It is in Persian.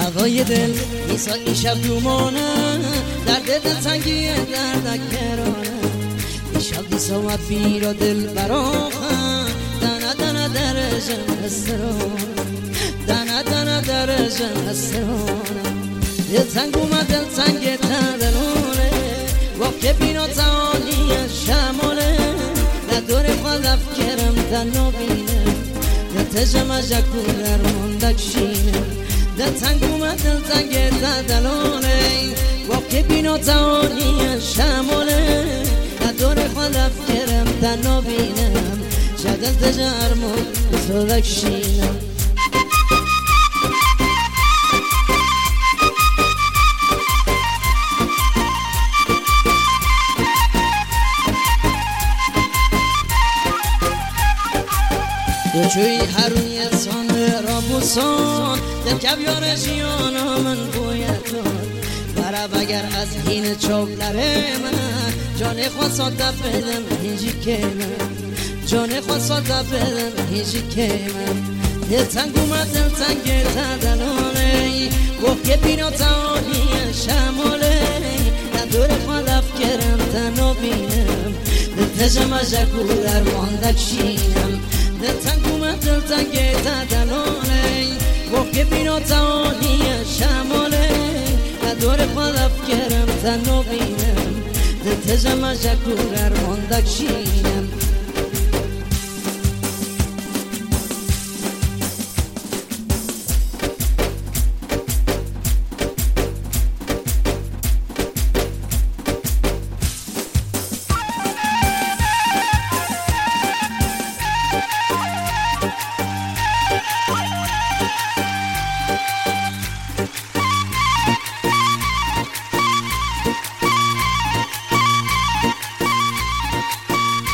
هوای دل میسایی شب دومانه درد دل سنگی دردک کرانه دیشب دیسا و پیرا دل براخم دنه دنه در جن استرانه دنه دنه در جن استرانه دل سنگ اومد دل سنگ تدلونه وقت بینا تعالی شماله دور خلف کرم دنو بینم دل جکو در مندک شینم دل تنگ اومد دل تنگ دلانه وقت بینا تعالی شماله دور خلف کرم دنو بینم شدل تجرمون بسودک شینم چوی هروی انسان را بوسان دل کبیار جیانا من بویتان برب اگر از هین چوبلره من جان خواستاد دفدم هیچی که من جان خواستاد دفدم هیچی که من دل تنگ اومد دل تنگ تدلانه گفت که بینا تعالی شماله ندور خلف کرم تنو بینم دل جکو در ماندک شینم دل تنگ اومد دل تنگ تدلانه گفت که بینا تعالی شماله ندور خلف کرم تنو بینم دل جکو در ماندک شینم